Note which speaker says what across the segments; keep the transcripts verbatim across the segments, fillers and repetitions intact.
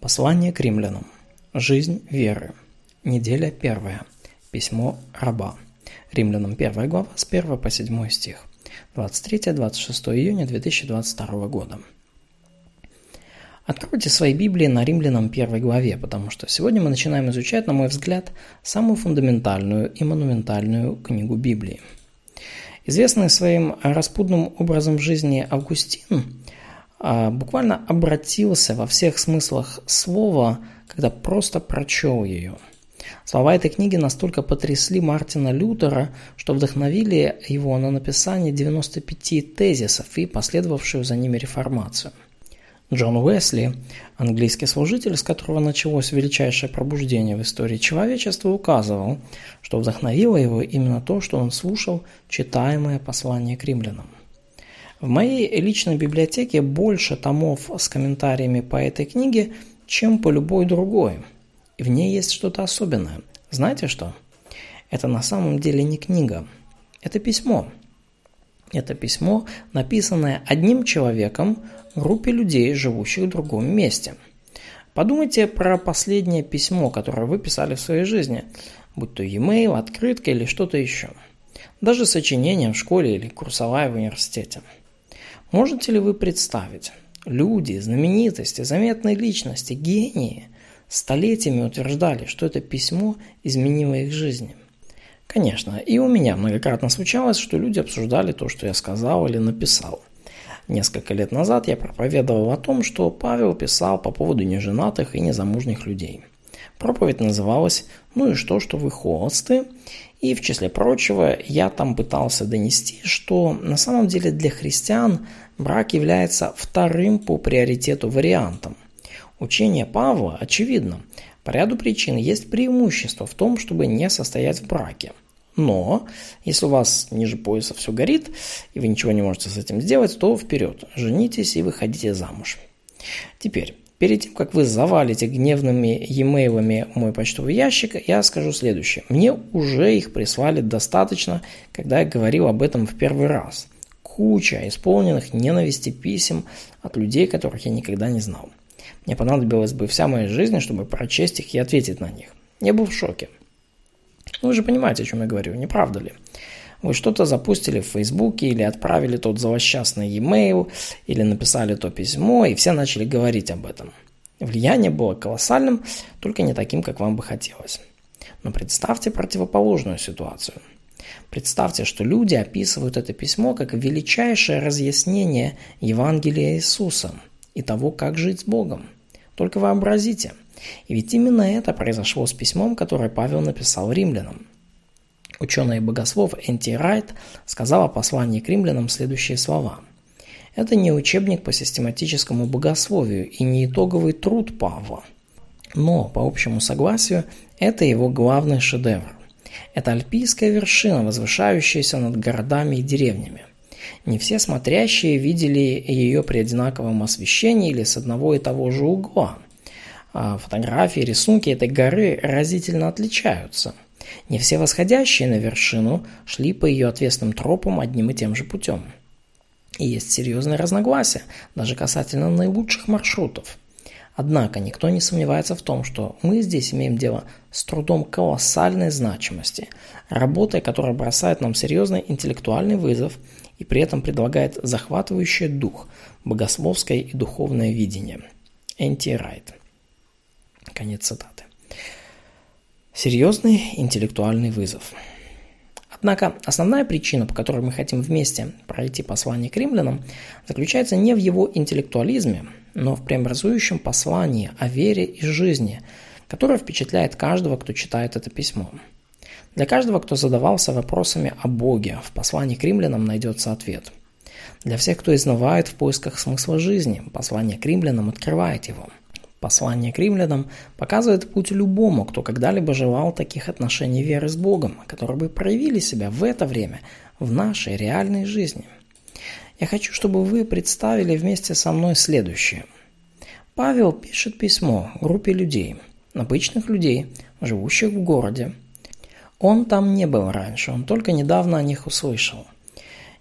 Speaker 1: Послание к римлянам. Жизнь веры. Неделя первая. Письмо раба. Римлянам первая глава с первого по седьмой стих. двадцать третьего - двадцать шестого июня две тысячи двадцать второго года. Откройте свои Библии на Римлянам первой главе, потому что сегодня мы начинаем изучать, на мой взгляд, самую фундаментальную и монументальную книгу Библии. Известный своим распутным образом жизни Августин буквально обратился во всех смыслах слова, когда просто прочел ее. Слова этой книги настолько потрясли Мартина Лютера, что вдохновили его на написание девяноста пяти тезисов и последовавшую за ними реформацию. Джон Уэсли, английский служитель, с которого началось величайшее пробуждение в истории человечества, указывал, что вдохновило его именно то, что он слушал читаемое послание к римлянам. В моей личной библиотеке больше томов с комментариями по этой книге, чем по любой другой. И в ней есть что-то особенное. Знаете что? Это на самом деле не книга. Это письмо. Это письмо, написанное одним человеком группе людей, живущих в другом месте. Подумайте про последнее письмо, которое вы писали в своей жизни, будь то e-mail, открытка или что-то еще. Даже сочинение в школе или курсовая в университете. Можете ли вы представить, люди, знаменитости, заметные личности, гении столетиями утверждали, что это письмо изменило их жизни? Конечно, и у меня многократно случалось, что люди обсуждали то, что я сказал или написал. Несколько лет назад я проповедовал о том, что Павел писал по поводу неженатых и незамужних людей. Проповедь называлась «Ну и что, что вы холосты?» И в числе прочего я там пытался донести, что на самом деле для христиан брак является вторым по приоритету вариантом. Учение Павла очевидно. По ряду причин есть преимущество в том, чтобы не состоять в браке. Но, если у вас ниже пояса все горит, и вы ничего не можете с этим сделать, то вперед, женитесь и выходите замуж. Теперь, перед тем, как вы завалите гневными e-mail'ами мой почтовый ящик, я скажу следующее. Мне уже их прислали достаточно, когда я говорил об этом в первый раз. Куча исполненных ненависти писем от людей, которых я никогда не знал. Мне понадобилась бы вся моя жизнь, чтобы прочесть их и ответить на них. Я был в шоке. Вы же понимаете, о чем я говорю, не правда ли? Вы что-то запустили в Фейсбуке или отправили тот злосчастный e-mail, или написали то письмо, и все начали говорить об этом. Влияние было колоссальным, только не таким, как вам бы хотелось. Но представьте противоположную ситуацию. Представьте, что люди описывают это письмо как величайшее разъяснение Евангелия Иисуса и того, как жить с Богом. Только вообразите. И ведь именно это произошло с письмом, которое Павел написал римлянам. Ученый и богослов Эн Ти Райт сказал о послании к римлянам следующие слова. Это не учебник по систематическому богословию и не итоговый труд Павла. Но, по общему согласию, это его главный шедевр. Это альпийская вершина, возвышающаяся над городами и деревнями. Не все смотрящие видели ее при одинаковом освещении или с одного и того же угла. А фотографии, рисунки этой горы разительно отличаются. Не все восходящие на вершину шли по ее отвесным тропам одним и тем же путем. И есть серьезные разногласия, даже касательно наилучших маршрутов. Однако никто не сомневается в том, что мы здесь имеем дело с трудом колоссальной значимости, работой, которая бросает нам серьезный интеллектуальный вызов и при этом предлагает захватывающий дух, богословское и духовное видение. Эн Ти Райт. Конец цитаты. Серьезный интеллектуальный вызов. Однако основная причина, по которой мы хотим вместе пройти послание к римлянам, заключается не в его интеллектуализме, но в преобразующем послании о вере и жизни, которое впечатляет каждого, кто читает это письмо. Для каждого, кто задавался вопросами о Боге, в послании к римлянам найдется ответ. Для всех, кто изнывает в поисках смысла жизни, послание к римлянам открывает его. Послание к римлянам показывает путь любому, кто когда-либо желал таких отношений веры с Богом, которые бы проявили себя в это время, в нашей реальной жизни. Я хочу, чтобы вы представили вместе со мной следующее. Павел пишет письмо группе людей, обычных людей, живущих в городе. Он там не был раньше, он только недавно о них услышал.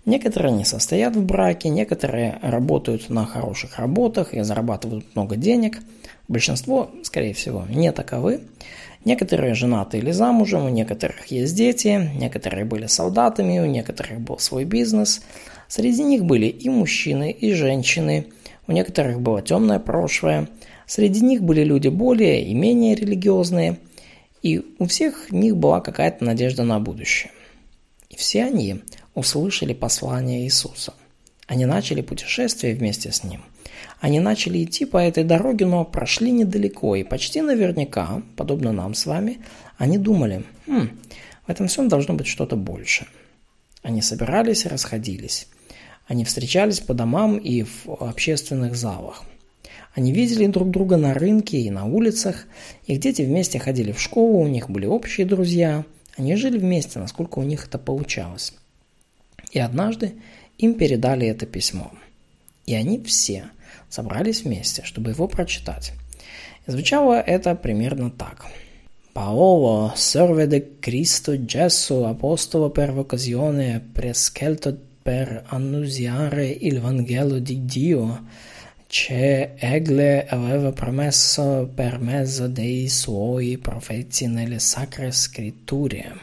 Speaker 1: Некоторые не состоят в браке, некоторые работают на хороших работах и зарабатывают много денег. Большинство, скорее всего, не таковы. Некоторые женаты или замужем, у некоторых есть дети, некоторые были солдатами, у некоторых был свой бизнес. Среди них были и мужчины, и женщины, у некоторых было темное прошлое. Среди них были люди более и менее религиозные, и у всех них была какая-то надежда на будущее. И все они услышали послание Иисуса. Они начали путешествие вместе с Ним. Они начали идти по этой дороге, но прошли недалеко, и почти наверняка, подобно нам с вами, они думали, хм, в этом всем должно быть что-то большее. Они собирались и расходились. Они встречались по домам и в общественных залах. Они видели друг друга на рынке и на улицах, их дети вместе ходили в школу, у них были общие друзья, они жили вместе, насколько у них это получалось. И однажды им передали это письмо. И они все собрались вместе, чтобы его прочитать. И звучало это примерно так. «Paolo, serve di Cristo Gesù, apostolo per vocazione, prescelto per annunziare il Vangelo di Dio, che Egli aveva promesso per mezzo dei suoi profeti nelle Sacre Scritture».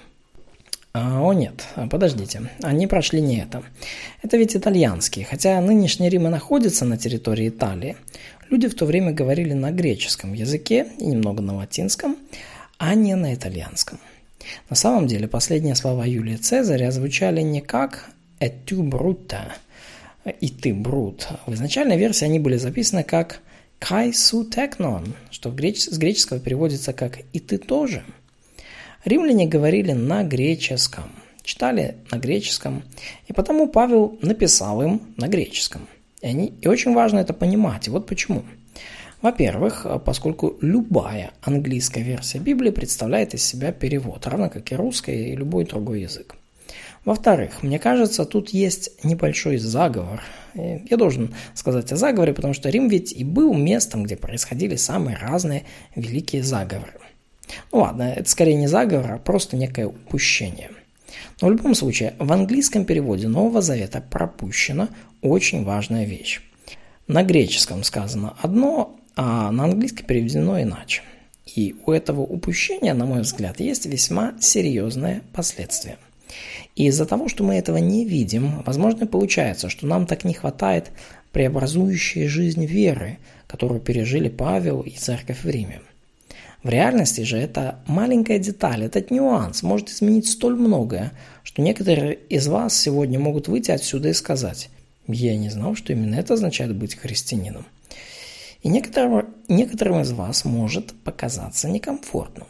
Speaker 1: А, о нет, подождите, они прошли не это. Это ведь итальянский, хотя нынешний Рим и находится на территории Италии. Люди в то время говорили на греческом языке и немного на латинском, а не на итальянском. На самом деле последние слова Юлия Цезаря звучали не как «et tu brutta» и «ты брут». В изначальной версии они были записаны как «kai su teknon», что с греческого переводится как «и ты тоже». Римляне говорили на греческом, читали на греческом, и потому Павел написал им на греческом. И, они, и очень важно это понимать, и вот почему. Во-первых, поскольку любая английская версия Библии представляет из себя перевод, равно как и русский и любой другой язык. Во-вторых, мне кажется, тут есть небольшой заговор. Я должен сказать о заговоре, потому что Рим ведь и был местом, где происходили самые разные великие заговоры. Ну ладно, это скорее не заговор, а просто некое упущение. Но в любом случае, в английском переводе Нового Завета пропущена очень важная вещь. На греческом сказано одно, а на английском переведено иначе. И у этого упущения, на мой взгляд, есть весьма серьезные последствия. И из-за того, что мы этого не видим, возможно, получается, что нам так не хватает преобразующей жизнь веры, которую пережили Павел и церковь в Риме. В реальности же эта маленькая деталь, этот нюанс может изменить столь многое, что некоторые из вас сегодня могут выйти отсюда и сказать: «Я не знал, что именно это означает быть христианином». И некоторым, некоторым из вас может показаться некомфортным.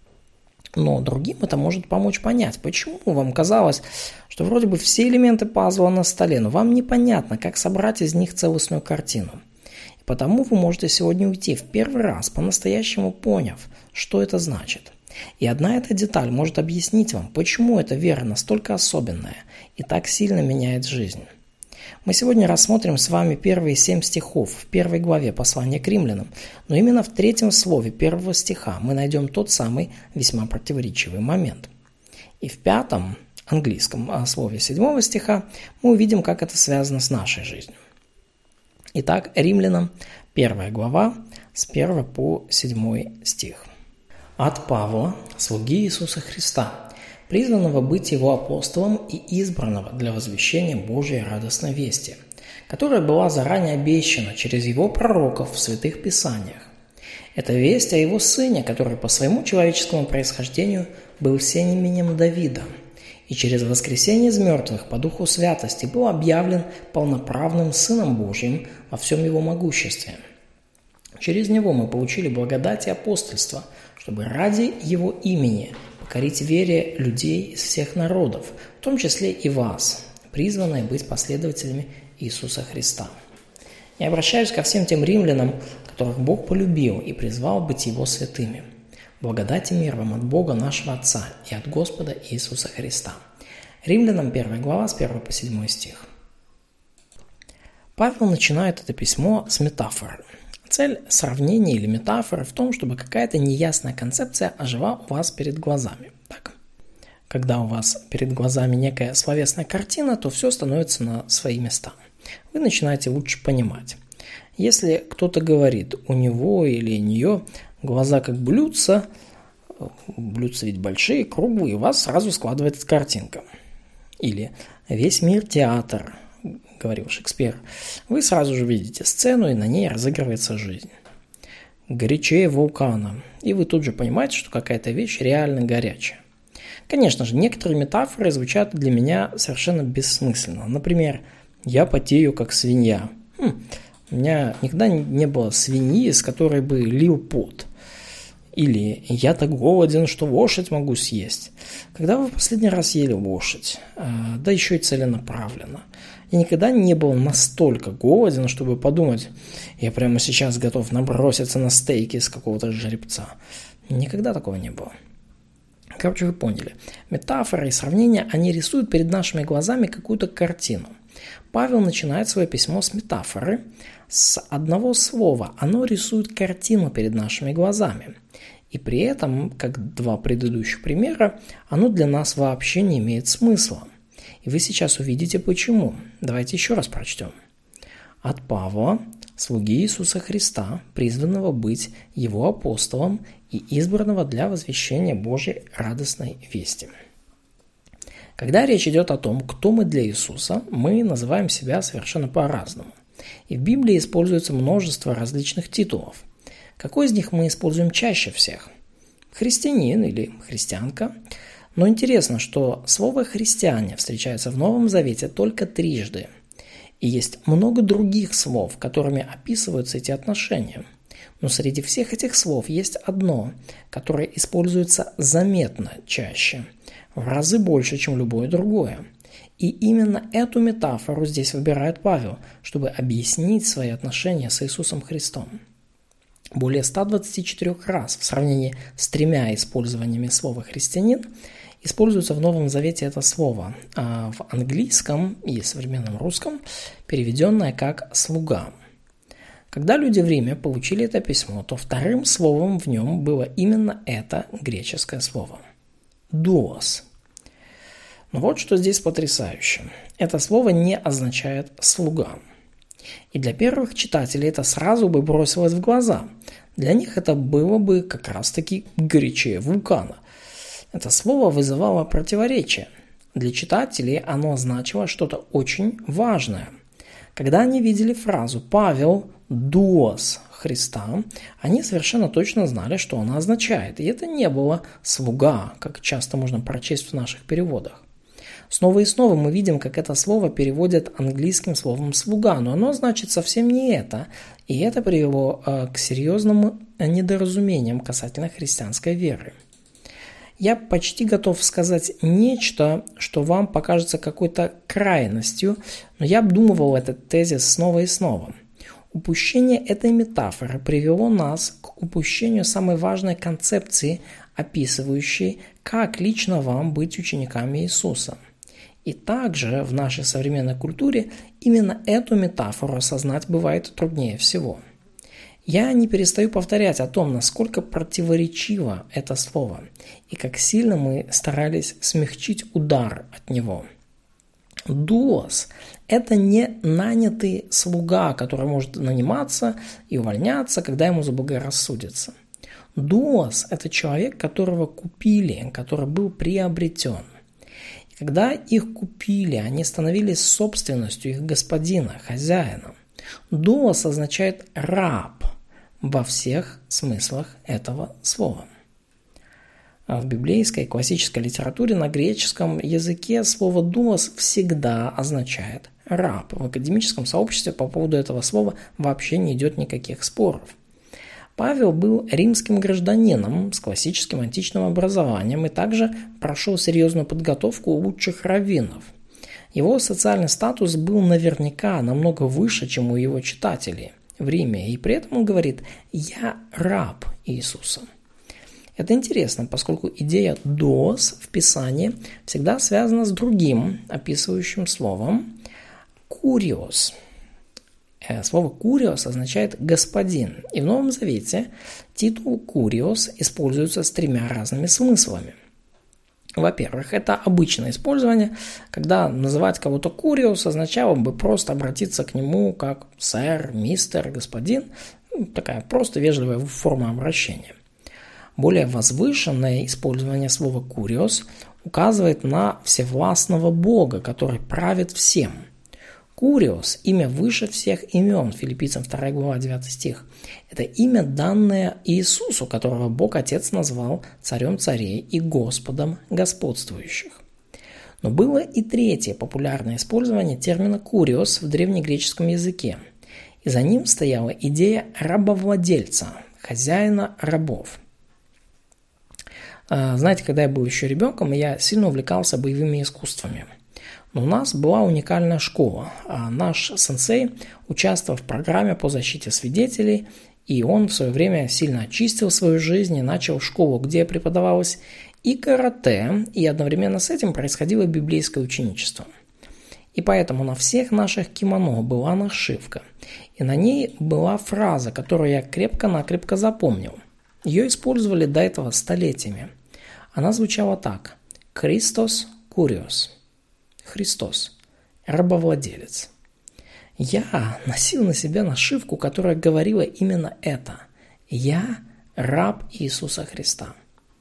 Speaker 1: Но другим это может помочь понять, почему вам казалось, что вроде бы все элементы пазла на столе, но вам непонятно, как собрать из них целостную картину. Потому вы можете сегодня уйти в первый раз, по-настоящему поняв, что это значит. И одна эта деталь может объяснить вам, почему эта вера настолько особенная и так сильно меняет жизнь. Мы сегодня рассмотрим с вами первые семь стихов в первой главе послания к римлянам, но именно в третьем слове первого стиха мы найдем тот самый весьма противоречивый момент. И в пятом, английском слове седьмого стиха мы увидим, как это связано с нашей жизнью. Итак, Римлянам, первая глава, с первого по седьмой стих. «От Павла, слуги Иисуса Христа, призванного быть его апостолом и избранного для возвещения Божьей радостной вести, которая была заранее обещана через его пророков в святых писаниях. Это весть о его сыне, который по своему человеческому происхождению был семенем Давида, и через воскресение из мертвых по духу святости был объявлен полноправным Сыном Божьим во всем его могуществе. Через него мы получили благодать и апостольство, чтобы ради его имени покорить вере людей из всех народов, в том числе и вас, призванные быть последователями Иисуса Христа. Я обращаюсь ко всем тем римлянам, которых Бог полюбил и призвал быть его святыми. Благодать и мир вам от Бога нашего Отца и от Господа Иисуса Христа». Римлянам первая глава с первого по седьмой стих. Павел начинает это письмо с метафоры. Цель сравнения или метафоры в том, чтобы какая-то неясная концепция ожила у вас перед глазами. Так. когда у вас перед глазами некая словесная картина, то все становится на свои места. Вы начинаете лучше понимать. Если кто-то говорит, у него или нее глаза как блюдца, блюдца ведь большие, круглые, у вас сразу складывается картинка. Или весь мир театр, говорил Шекспир. Вы сразу же видите сцену, и на ней разыгрывается жизнь. Горячее вулкана. И вы тут же понимаете, что какая-то вещь реально горячая. Конечно же, некоторые метафоры звучат для меня совершенно бессмысленно. Например, «я потею, как свинья». Хм, у меня никогда не было свиньи, с которой бы лил пот. Или «я так голоден, что лошадь могу съесть». Когда вы в последний раз ели лошадь? Да еще и целенаправленно. Я никогда не был настолько голоден, чтобы подумать, я прямо сейчас готов наброситься на стейки с какого-то жеребца. Никогда такого не было. Короче, вы поняли. Метафоры и сравнения, они рисуют перед нашими глазами какую-то картину. Павел начинает свое письмо с метафоры. С одного слова оно рисует картину перед нашими глазами. И при этом, как два предыдущих примера, оно для нас вообще не имеет смысла. И вы сейчас увидите почему. Давайте еще раз прочтем. От Павла, слуги Иисуса Христа, призванного быть его апостолом и избранного для возвещения Божьей радостной вести. Когда речь идет о том, кто мы для Иисуса, мы называем себя совершенно по-разному. И в Библии используется множество различных титулов. Какой из них мы используем чаще всех? Христианин или христианка. Но интересно, что слово «христиане» встречается в Новом Завете только трижды. И есть много других слов, которыми описываются эти отношения. Но среди всех этих слов есть одно, которое используется заметно чаще, в разы больше, чем любое другое. И именно эту метафору здесь выбирает Павел, чтобы объяснить свои отношения с Иисусом Христом. Более ста двадцати четырёх раз в сравнении с тремя использованиями слова «христианин» используется в Новом Завете это слово, а в английском и современном русском переведенное как «слуга». Когда люди в Риме получили это письмо, то вторым словом в нем было именно это греческое слово – «дуос». Но вот что здесь потрясающе. Это слово не означает «слуга». И для первых читателей это сразу бы бросилось в глаза. Для них это было бы как раз-таки горячее вулкана. Это слово вызывало противоречие. Для читателей оно значило что-то очень важное. Когда они видели фразу «Павел дуос Христа», они совершенно точно знали, что она означает. И это не было «слуга», как часто можно прочесть в наших переводах. Снова и снова мы видим, как это слово переводят английским словом «слуга», но оно значит совсем не это, и это привело э, к серьезным недоразумениям касательно христианской веры. Я почти готов сказать нечто, что вам покажется какой-то крайностью, но я обдумывал этот тезис снова и снова. Упущение этой метафоры привело нас к упущению самой важной концепции, описывающей, как лично вам быть учениками Иисуса. И также в нашей современной культуре именно эту метафору осознать бывает труднее всего. Я не перестаю повторять о том, насколько противоречиво это слово, и как сильно мы старались смягчить удар от него. Дуос – это не нанятый слуга, который может наниматься и увольняться, когда ему заблагорассудится. Дуос – это человек, которого купили, который был приобретен. И когда их купили, они становились собственностью их господина, хозяина. Дуос означает «раб» во всех смыслах этого слова. А в библейской классической литературе на греческом языке слово «дуос» всегда означает «раб». В академическом сообществе по поводу этого слова вообще не идет никаких споров. Павел был римским гражданином с классическим античным образованием и также прошел серьезную подготовку у лучших раввинов. Его социальный статус был наверняка намного выше, чем у его читателей в Риме, и при этом он говорит «я раб Иисуса». Это интересно, поскольку идея «дос» в Писании всегда связана с другим описывающим словом «куриос». Слово «куриос» означает «господин», и в Новом Завете титул «куриос» используется с тремя разными смыслами. Во-первых, это обычное использование, когда называть кого-то куриус означало бы просто обратиться к нему как сэр, мистер, господин. Такая просто вежливая форма обращения. Более возвышенное использование слова «куриос» указывает на всевластного Бога, который правит всем. Куриос – имя выше всех имен, Филиппийцам вторая глава, девятый стих. Это имя, данное Иисусу, которого Бог Отец назвал царем царей и Господом господствующих. Но было и третье популярное использование термина «куриос» в древнегреческом языке. И за ним стояла идея рабовладельца, хозяина рабов. Знаете, когда я был еще ребенком, я сильно увлекался боевыми искусствами. Но у нас была уникальная школа. Наш сенсей участвовал в программе по защите свидетелей, и он в свое время сильно очистил свою жизнь и начал школу, где преподавалось и карате, и одновременно с этим происходило библейское ученичество. И поэтому на всех наших кимоно была нашивка, и на ней была фраза, которую я крепко-накрепко запомнил. Ее использовали до этого столетиями. Она звучала так: «Христос куриос». Христос, рабовладелец. Я носил на себе нашивку, которая говорила именно это. Я раб Иисуса Христа.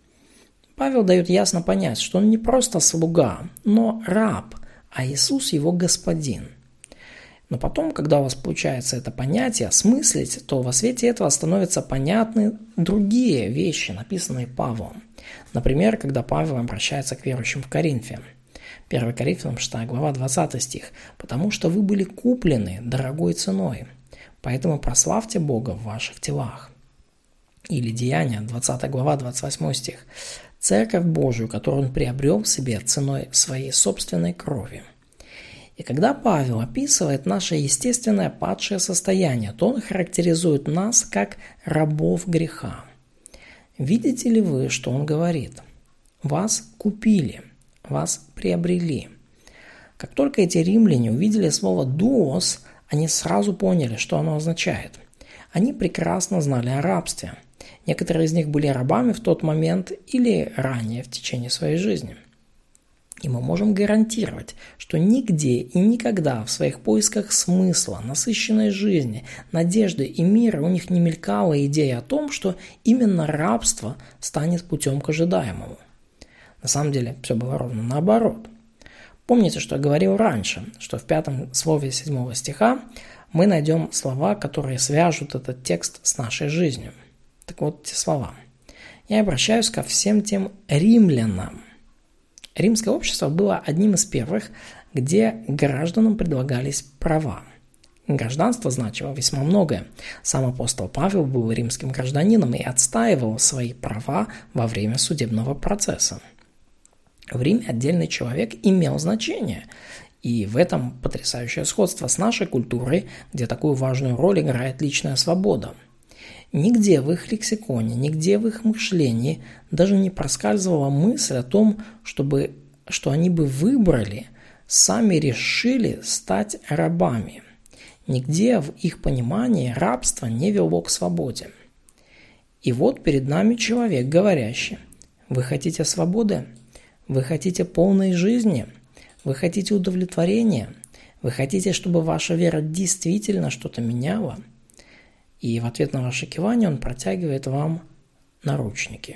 Speaker 1: Павел дает ясно понять, что он не просто слуга, но раб, а Иисус его господин. Но потом, когда у вас получается это понятие осмыслить, то во свете этого становятся понятны другие вещи, написанные Павлом. Например, когда Павел обращается к верующим в Коринфе. первое Коринфянам шестая глава, двадцатый стих. «Потому что вы были куплены дорогой ценой, поэтому прославьте Бога в ваших телах». Или Деяния, двадцатая глава, двадцать восьмой стих. «Церковь Божию, которую Он приобрел в себе ценой своей собственной крови». И когда Павел описывает наше естественное падшее состояние, то он характеризует нас как рабов греха. Видите ли вы, что он говорит? Вас купили, вас приобрели. Как только эти римляне увидели слово «дуос», они сразу поняли, что оно означает. Они прекрасно знали о рабстве. Некоторые из них были рабами в тот момент или ранее в течение своей жизни. И мы можем гарантировать, что нигде и никогда в своих поисках смысла, насыщенной жизни, надежды и мира у них не мелькала идея о том, что именно рабство станет путем к ожидаемому. На самом деле все было ровно наоборот. Помните, что я говорил раньше, что в пятом слове седьмого стиха мы найдем слова, которые свяжут этот текст с нашей жизнью. Так вот эти слова. Я обращаюсь ко всем тем римлянам. Римское общество было одним из первых, где гражданам предлагались права. Гражданство значило весьма многое. Сам апостол Павел был римским гражданином и отстаивал свои права во время судебного процесса. В Риме отдельный человек имел значение, и в этом потрясающее сходство с нашей культурой, где такую важную роль играет личная свобода. Нигде в их лексиконе, нигде в их мышлении даже не проскальзывала мысль о том, чтобы, что они бы выбрали, сами решили стать рабами. Нигде в их понимании рабство не вело к свободе. И вот перед нами человек, говорящий: вы хотите свободы? Вы хотите полной жизни? Вы хотите удовлетворения? Вы хотите, чтобы ваша вера действительно что-то меняла? И в ответ на ваше кивание он протягивает вам наручники.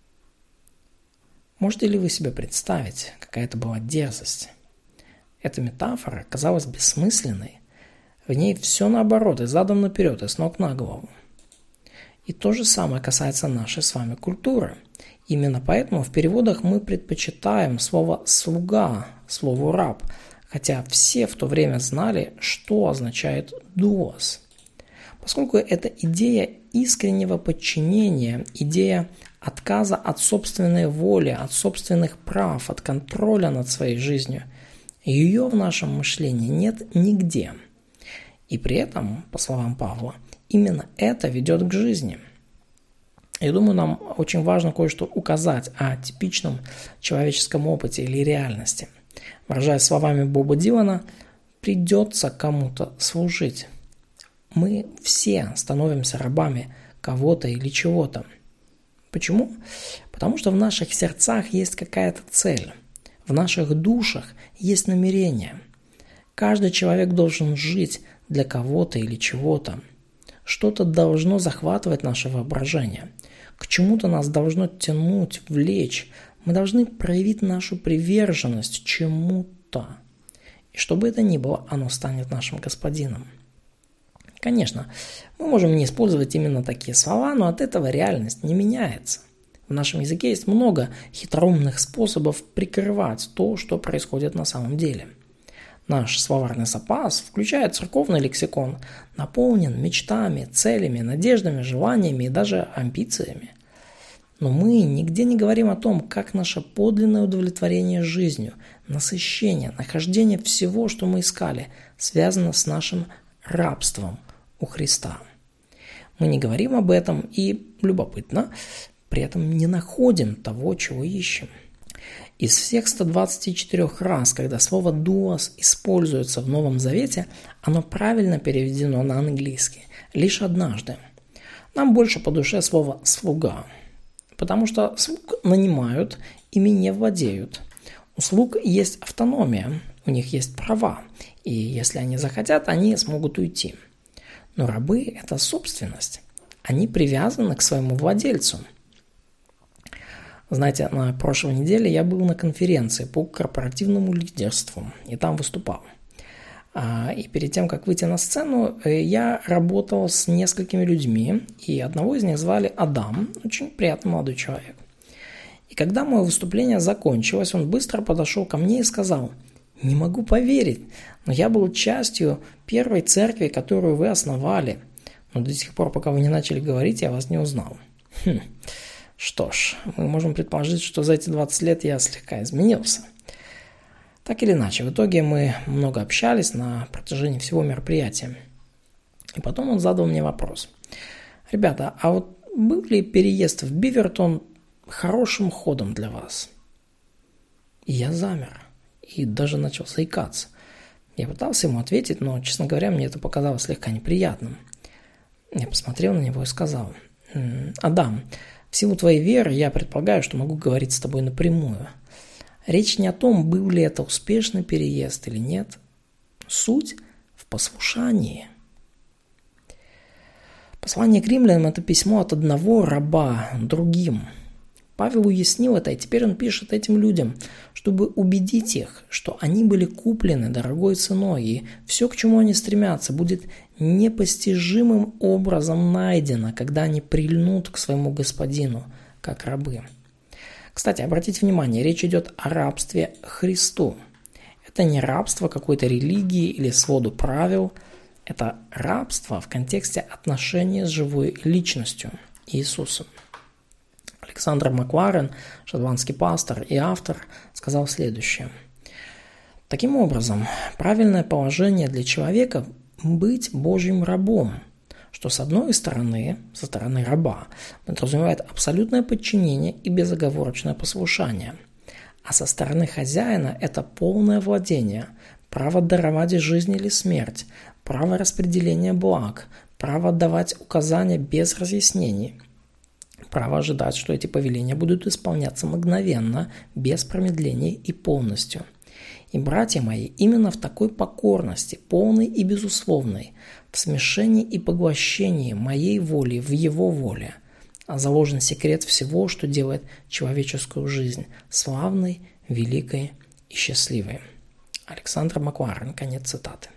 Speaker 1: Можете ли вы себе представить, какая это была дерзость? Эта метафора казалась бессмысленной. В ней все наоборот, и задом наперед, и с ног на голову. И то же самое касается нашей с вами культуры. Именно поэтому в переводах мы предпочитаем слово «слуга» слову «раб», хотя все в то время знали, что означает «дуос». Поскольку это идея искреннего подчинения, идея отказа от собственной воли, от собственных прав, от контроля над своей жизнью, ее в нашем мышлении нет нигде. И при этом, по словам Павла, именно это ведет к жизни. Я думаю, нам очень важно кое-что указать о типичном человеческом опыте или реальности. Выражаясь словами Боба Дилана, придется кому-то служить. Мы все становимся рабами кого-то или чего-то. Почему? Потому что в наших сердцах есть какая-то цель, в наших душах есть намерение. Каждый человек должен жить для кого-то или чего-то. Что-то должно захватывать наше воображение. К чему-то нас должно тянуть, влечь. Мы должны проявить нашу приверженность чему-то. И что бы это ни было, оно станет нашим господином. Конечно, мы можем не использовать именно такие слова, но от этого реальность не меняется. В нашем языке есть много хитроумных способов прикрывать то, что происходит на самом деле. Наш словарный запас, включая церковный лексикон, наполнен мечтами, целями, надеждами, желаниями и даже амбициями. Но мы нигде не говорим о том, как наше подлинное удовлетворение жизнью, насыщение, нахождение всего, что мы искали, связано с нашим рабством у Христа. Мы не говорим об этом и, любопытно, при этом не находим того, чего ищем. Из всех ста двадцати четырёх раз, когда слово «дуос» используется в Новом Завете, оно правильно переведено на английский. Лишь однажды. Нам больше по душе слово «слуга», потому что слуг нанимают, ими не владеют. У слуг есть автономия, у них есть права, и если они захотят, они смогут уйти. Но рабы – это собственность. Они привязаны к своему владельцу. Знаете, на прошлой неделе я был на конференции по корпоративному лидерству и там выступал. И перед тем, как выйти на сцену, я работал с несколькими людьми, и одного из них звали Адам, очень приятный молодой человек. И когда мое выступление закончилось, он быстро подошел ко мне и сказал: «Не могу поверить, но я был частью первой церкви, которую вы основали, но до сих пор, пока вы не начали говорить, я вас не узнал». Хм. Что ж, мы можем предположить, что за эти двадцать лет я слегка изменился. Так или иначе, в итоге мы много общались на протяжении всего мероприятия. И потом он задал мне вопрос. Ребята, а вот был ли переезд в Бивертон хорошим ходом для вас? И я замер. И даже начал заикаться. Я пытался ему ответить, но, честно говоря, мне это показалось слегка неприятным. Я посмотрел на него и сказал: «Адам, в силу твоей веры я предполагаю, что могу говорить с тобой напрямую. Речь не о том, был ли это успешный переезд или нет. Суть в послушании». Послание к римлянам – это письмо от одного раба другим. Павел уяснил это, и теперь он пишет этим людям, чтобы убедить их, что они были куплены дорогой ценой, и все, к чему они стремятся, будет непостижимым образом найдено, когда они прильнут к своему господину, как рабы. Кстати, обратите внимание, речь идет о рабстве Христу. Это не рабство какой-то религии или своду правил, это рабство в контексте отношения с живой личностью Иисусом. Александр Макларен, шотландский пастор и автор, сказал следующее. Таким образом, правильное положение для человека – быть Божьим рабом, что с одной стороны, со стороны раба, подразумевает абсолютное подчинение и безоговорочное послушание, а со стороны хозяина – это полное владение, право даровать жизнь или смерть, право распределения благ, право давать указания без разъяснений, право ожидать, что эти повеления будут исполняться мгновенно, без промедления и полностью. И, братья мои, именно в такой покорности, полной и безусловной, в смешении и поглощении моей воли в его воле, заложен секрет всего, что делает человеческую жизнь славной, великой и счастливой. Александр Макларен, конец цитаты.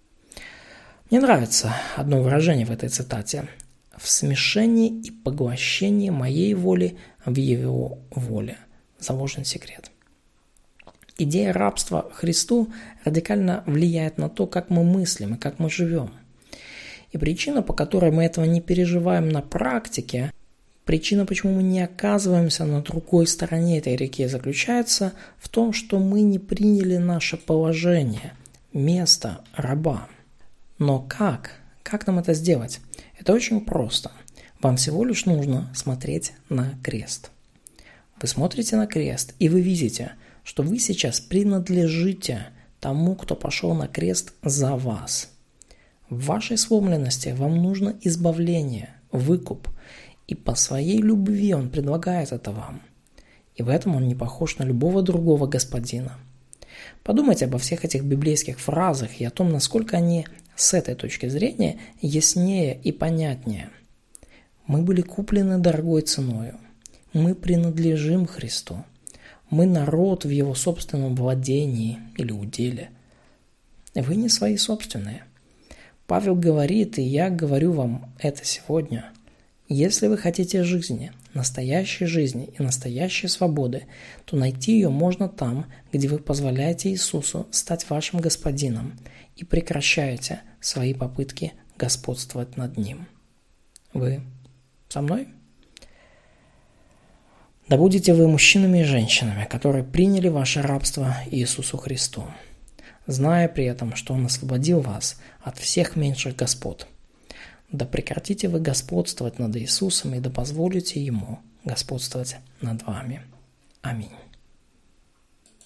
Speaker 1: Мне нравится одно выражение в этой цитате. В смешении и поглощении моей воли в его воле заложен секрет. Идея рабства Христу радикально влияет на то, как мы мыслим и как мы живем. И причина, по которой мы этого не переживаем на практике, причина, почему мы не оказываемся на другой стороне этой реки, заключается в том, что мы не приняли наше положение, место раба. Но как? Как нам это сделать? Это очень просто. Вам всего лишь нужно смотреть на крест. Вы смотрите на крест, и вы видите, что вы сейчас принадлежите тому, кто пошел на крест за вас. В вашей сломленности вам нужно избавление, выкуп, и по своей любви он предлагает это вам. и в этом он не похож на любого другого господина. Подумайте обо всех этих библейских фразах и о том, насколько они с этой точки зрения яснее и понятнее. Мы были куплены дорогой ценою. Мы принадлежим Христу. Мы народ в Его собственном владении или уделе. Вы не свои собственные. Павел говорит, и я говорю вам это сегодня. Если вы хотите жизни, настоящей жизни и настоящей свободы, то найти ее можно там, где вы позволяете Иисусу стать вашим господином и прекращаете свои попытки господствовать над Ним. Вы со мной? Да будете вы мужчинами и женщинами, которые приняли ваше рабство Иисусу Христу, зная при этом, что Он освободил вас от всех меньших господ. Да прекратите вы господствовать над Иисусом и да позволите Ему господствовать над вами. Аминь.